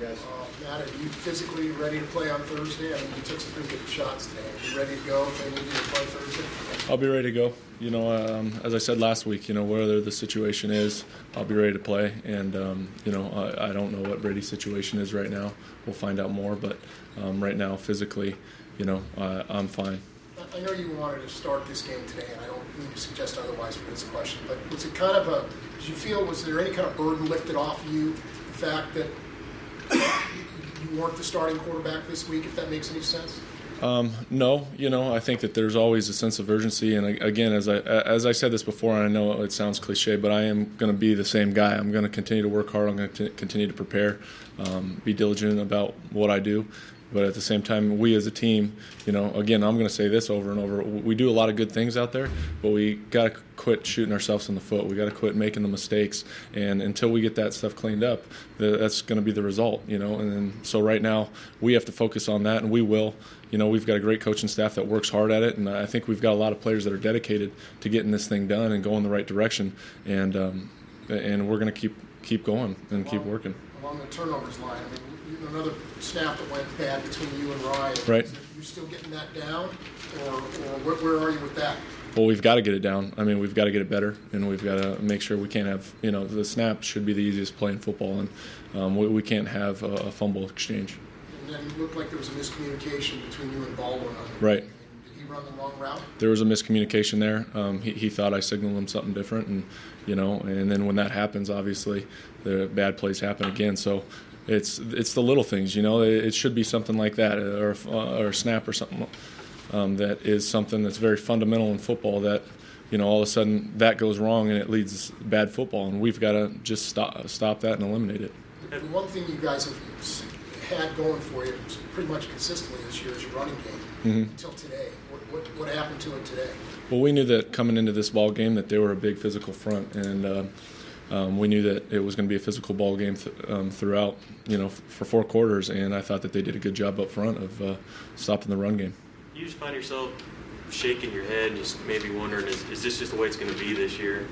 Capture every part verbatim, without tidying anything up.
guys. Uh, Matt, are you physically ready to play on Thursday? I mean, you took some pretty good shots today. Are you ready to go if they need you to play Thursday? I'll be ready to go. You know, um, as I said last week, you know, whether the situation is, I'll be ready to play. And, um, you know, I, I don't know what Brady's situation is right now. We'll find out more. But um, right now, physically, you know, uh, I'm fine. I know you wanted to start this game today, and I don't mean to suggest otherwise for this question, but was it kind of a, did you feel, was there any kind of burden lifted off you, the fact that you weren't the starting quarterback this week, if that makes any sense? Um, no, you know, I think that there's always a sense of urgency, and again, as I as I said this before, and I know it sounds cliche, but I am going to be the same guy. I'm going to continue to work hard. I'm going to continue to prepare, um, be diligent about what I do. But at the same time, we as a team, you know, again, I'm going to say this over and over. We do a lot of good things out there, but we got to quit shooting ourselves in the foot. We got to quit making the mistakes. And until we get that stuff cleaned up, that's going to be the result, you know. And then, so right now, we have to focus on that, and we will. You know, we've got a great coaching staff that works hard at it, and I think we've got a lot of players that are dedicated to getting this thing done and going the right direction. And um, and we're going to keep keep going and keep working. Along the turnovers line, I mean, another snap that went bad between you and Ryan. Right. You're still getting that down, or, or where, where are you with that? Well, we've got to get it down. I mean, we've got to get it better, and we've got to make sure we can't have, you know, the snap should be the easiest play in football, and um, we, we can't have a, a fumble exchange. And then it looked like there was a miscommunication between you and Baldwin on the Right. Did he run the wrong route? There was a miscommunication there. Um, he, he thought I signaled him something different, and, you know, and then when that happens, obviously, the bad plays happen again. So it's it's the little things, you know. It, it should be something like that, or uh, or a snap or something um, that is something that's very fundamental in football. That, you know, all of a sudden that goes wrong and it leads to bad football, and we've got to just stop stop that and eliminate it. And one thing you guys have had going for you pretty much consistently this year is your running game. Mm-hmm. Until today, what, what what happened to it today? Well, we knew that coming into this ball game that they were a big physical front, and uh, um, we knew that it was going to be a physical ball game th- um, throughout, you know, f- for four quarters. And I thought that they did a good job up front of uh, stopping the run game. You just find yourself shaking your head, and just maybe wondering, is, is this just the way it's going to be this year?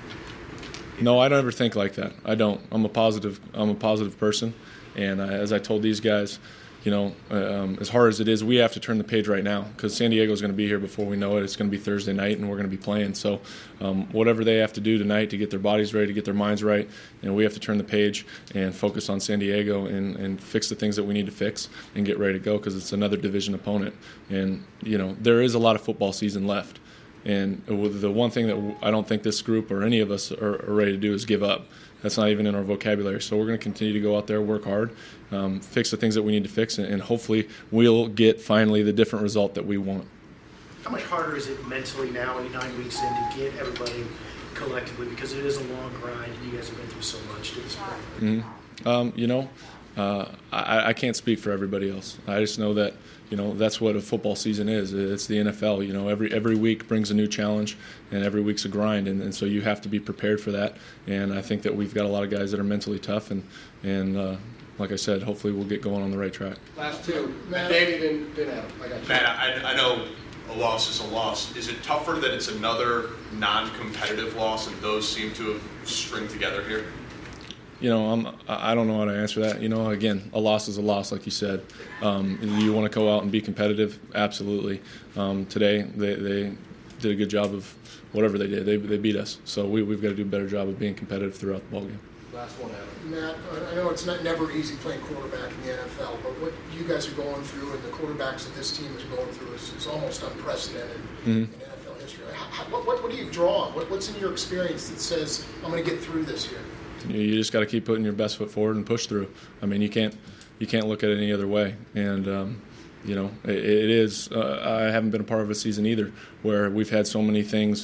No, I don't ever think like that. I don't. I'm a positive. I'm a positive person, and I, as I told these guys, you know, um, as hard as it is, we have to turn the page right now because San Diego is going to be here before we know it. It's going to be Thursday night, and we're going to be playing. So um, whatever they have to do tonight to get their bodies ready, to get their minds right, you know, we have to turn the page and focus on San Diego and, and fix the things that we need to fix and get ready to go because it's another division opponent. And, you know, there is a lot of football season left. And the one thing that I don't think this group or any of us are, are ready to do is give up. That's not even in our vocabulary. So we're going to continue to go out there, work hard, um, fix the things that we need to fix, and, and hopefully we'll get finally the different result that we want. How much harder is it mentally now, eight, nine weeks in, to get everybody collectively? Because it is a long grind, and you guys have been through so much to this point. Mm-hmm. Um, you know, uh, I, I can't speak for everybody else. I just know that, you know, that's what a football season is. It's the N F L. You know, every every week brings a new challenge, and every week's a grind, and, and so you have to be prepared for that. And I think that we've got a lot of guys that are mentally tough, and and uh, like I said, hopefully we'll get going on the right track. Last two, Matt, Danny, then, then Adam. I got you. Matt, I, I know a loss is a loss. Is it tougher that it's another non-competitive loss, and those seem to have stringed together here? You know, I'm, I don't know how to answer that. You know, again, a loss is a loss, like you said. Um, you want to go out and be competitive? Absolutely. Um, today, they, they did a good job of whatever they did. They they beat us. So we, we've got to do a better job of being competitive throughout the ballgame. Last one, Adam. Matt, I know it's not never easy playing quarterback in the N F L, but what you guys are going through and the quarterbacks that this team is going through is, is almost unprecedented mm-hmm. in N F L history. How, what, what, what do you draw on? What, what's in your experience that says, I'm going to get through this year? You just got to keep putting your best foot forward and push through. I mean, you can't you can't look at it any other way. And um, you know, it, it is. Uh, I haven't been a part of a season either where we've had so many things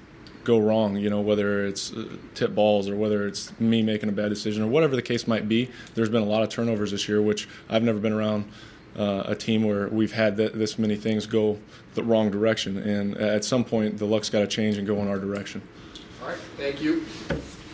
go wrong. You know, whether it's uh, tip balls or whether it's me making a bad decision or whatever the case might be. There's been a lot of turnovers this year, which I've never been around uh, a team where we've had th- this many things go the wrong direction. And at some point, the luck's got to change and go in our direction. All right. Thank you.